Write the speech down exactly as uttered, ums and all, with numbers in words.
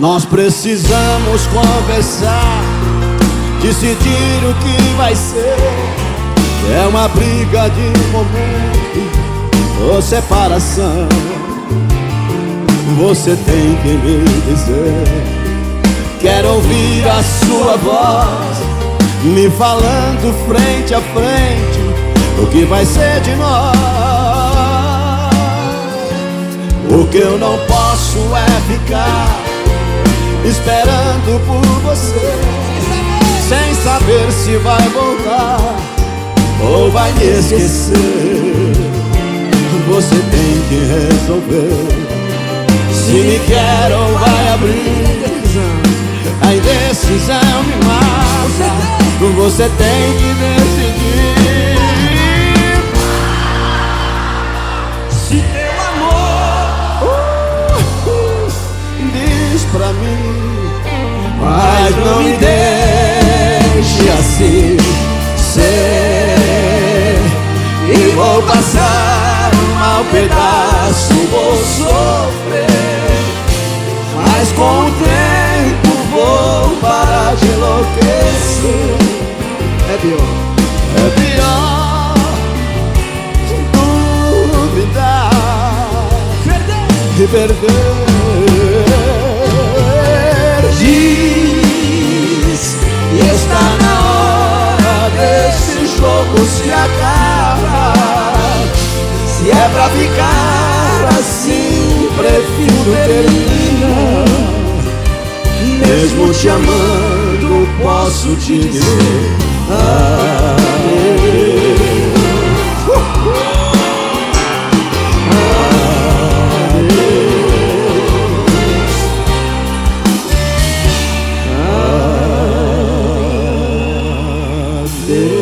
Nós precisamos conversar, decidir o que vai ser. É uma briga de momento ou separação. Você tem que me dizer. Quero ouvir a sua voz me falando frente a frente o que vai ser de nós. O que eu não posso é ficar esperando por você, sem saber se vai voltar ou vai me esquecer. Você tem que resolver se me quer ou vai abrir. A indecisão me mata. Você tem que decidir. Se teu amor uh, uh, diz pra mim, mas não me deixe assim ser. E vou passar um mau pedaço, vou sofrer, mas com o tempo vou parar de enlouquecer. é pior. É pior duvidar e perder. Diz que está na hora desse jogo se acabar. Se é pra ficar assim, prefiro terminar. Mesmo te amando, posso te dizer adeus. Adeus.